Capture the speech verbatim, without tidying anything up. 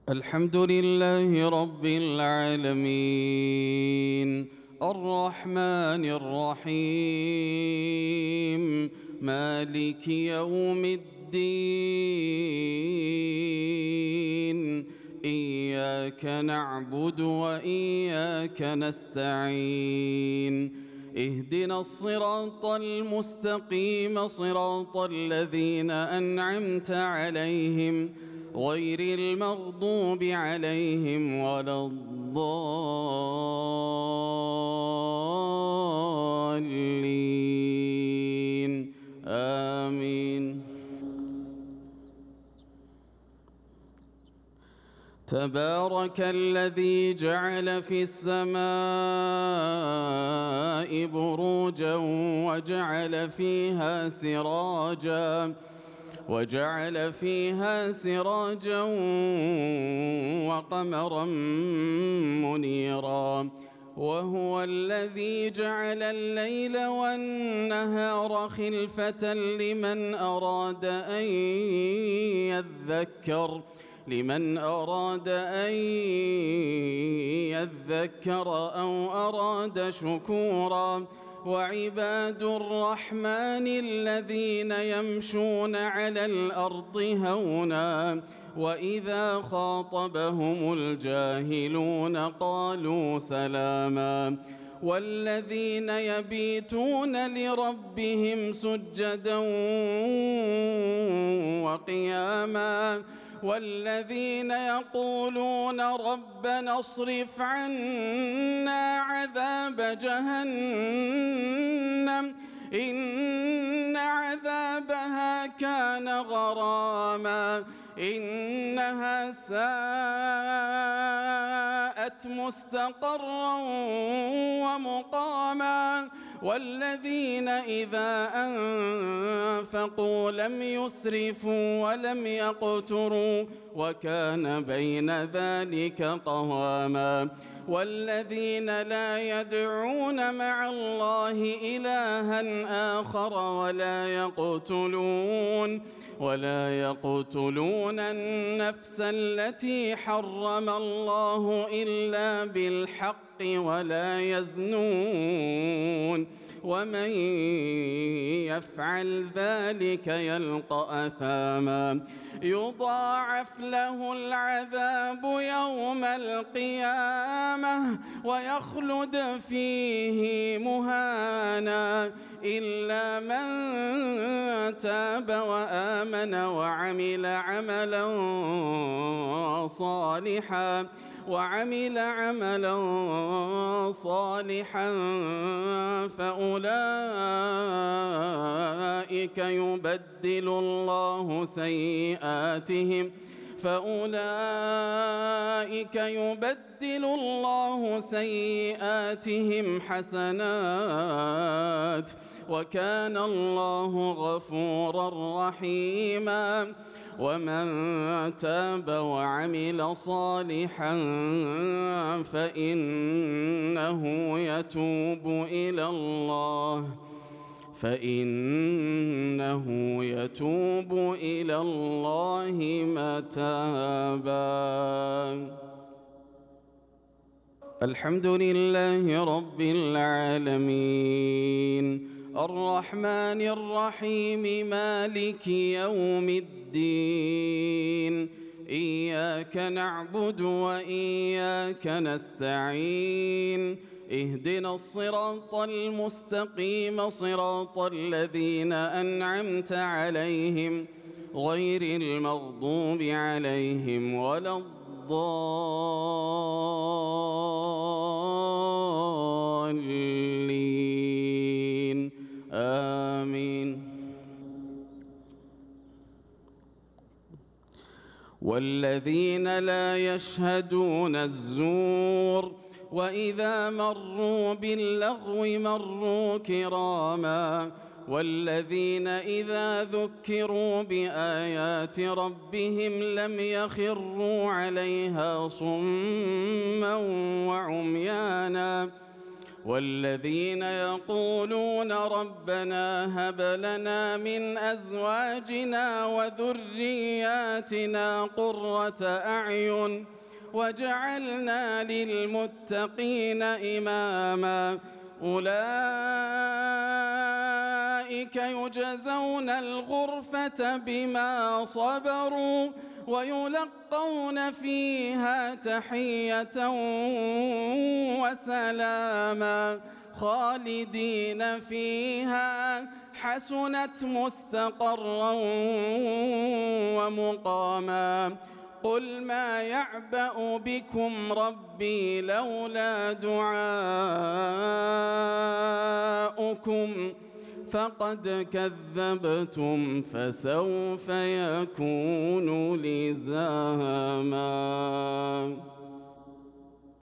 الحمد لله رب العالمين الرحمن الرحيم مالك يوم الدين إياك نعبد وإياك نستعين اهدنا الصراط المستقيم صراط الذين أنعمت عليهم غير المغضوب عليهم ولا الضالين آمين. تبارك الذي جعل في السماء بروجا وجعل فيها سراجا وجعل فيها سراجا وقمرا منيرا وهو الذي جعل الليل والنهار خلفة لمن أراد أن يذكر لمن أراد أن يذكر أو أراد شكورا وعباد الرحمن الذين يمشون على الأرض هونا وإذا خاطبهم الجاهلون قالوا سلاما والذين يبيتون لربهم سجدا وقياما والذين يقولون ربنا اصرف عنا عذاب جهنم إن عذابها كان غراما إنها ساءت مستقرا ومقاما والذين إذا أنفقوا لم يسرفوا ولم يقتروا وكان بين ذلك قواما والذين لا يدعون مع الله إلها آخر ولا يقتلون ولا يقتلون النفس التي حرم الله إلا بالحق ولا يزنون ومن يفعل ذلك يلقى أثاما يضاعف له العذاب يوم القيامة ويخلد فيه مهانا إلا من تاب وآمن وعمل عملا صالحا وعمل عملا صالحا فأولئك يبدل الله سيئاتهم فأولئك يبدل الله سيئاتهم حسنات وكان الله غفورا رحيما ومن تاب وعمل صالحا فإنه يتوب إلى الله فإنه يتوب إلى الله متابا. الحمد لله رب العالمين الرحمن الرحيم مالك يوم الدين إياك نعبد وإياك نستعين اهدنا الصراط المستقيم صراط الذين أنعمت عليهم غير المغضوب عليهم ولا الضالين آمين. والذين لا يشهدون الزور وإذا مروا باللغو مروا كراما والذين إذا ذكروا بآيات ربهم لم يخروا عليها صما وعميانا والذين يقولون ربنا هب لنا من أزواجنا وذرياتنا قرة أعين وجعلنا للمتقين إماما أولئك يجزون الغرفة بما صبروا ويلقون فيها تحية وسلاما خالدين فيها حسنت مستقرا ومقاما قل ما يعبأ بكم ربي لولا دعاؤكم فقد كذبتم فسوف يكون لزاما.